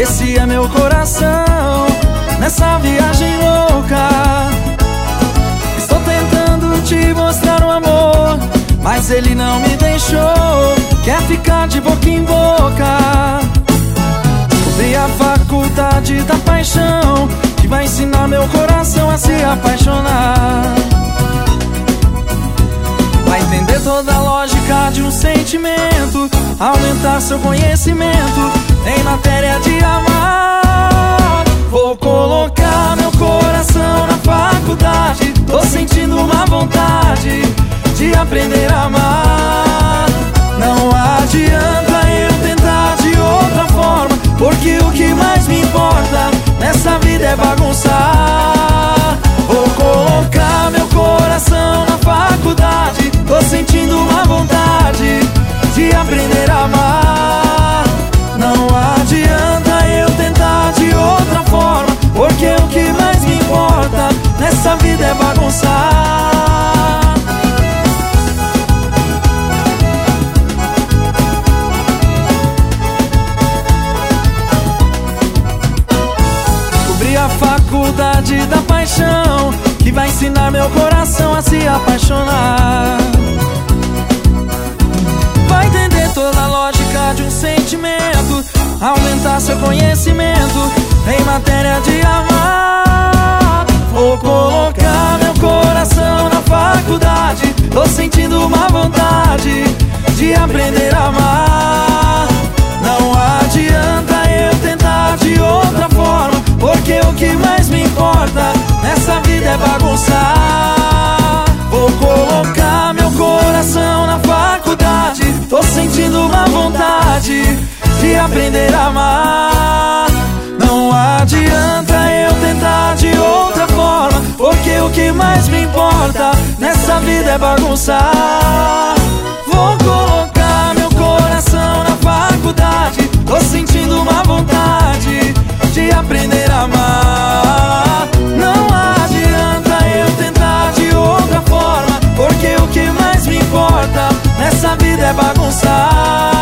esse é meu coração nessa viagem louca. Estou tentando te mostrar um amor, mas ele não me deixou. Quer ficar de boca em boca. Descobri a faculdade da paixão, que vai ensinar meu coração a se apaixonar. Vai entender toda a lógica de um sentimento, aumentar seu conhecimento em matéria de amar. Vou colocar meu coração na faculdade, tô sentindo uma vontade de aprender a amar. Não adianta eu tentar de outra forma, porque o que mais me importa nessa vida é bagunçar. Vou colocar meu coração na faculdade, tô sentindo uma vontade de aprender a amar. Não adianta eu tentar de outra forma, porque o que mais me importa nessa vida é bagunçar. Descobri a faculdade da paixão, que vai ensinar meu coração a se apaixonar. Vai entender toda a lógica de um sentimento, aumentar seu conhecimento em matéria de amar. Vou colocar meu coração na faculdade, tô sentindo uma vontade de aprender a amar. Não adianta eu tentar de outra forma, porque o que mais me importa nessa vida é bagunçar. Vou colocar meu coração na faculdade, tô sentindo uma vontade de aprender a amar. Não adianta eu tentar de outra forma, porque o que mais me importa nessa vida é bagunçar. Vou colocar meu coração na faculdade, tô sentindo uma vontade de aprender a amar. Não adianta eu tentar de outra forma, porque o que mais me importa nessa vida é bagunçar.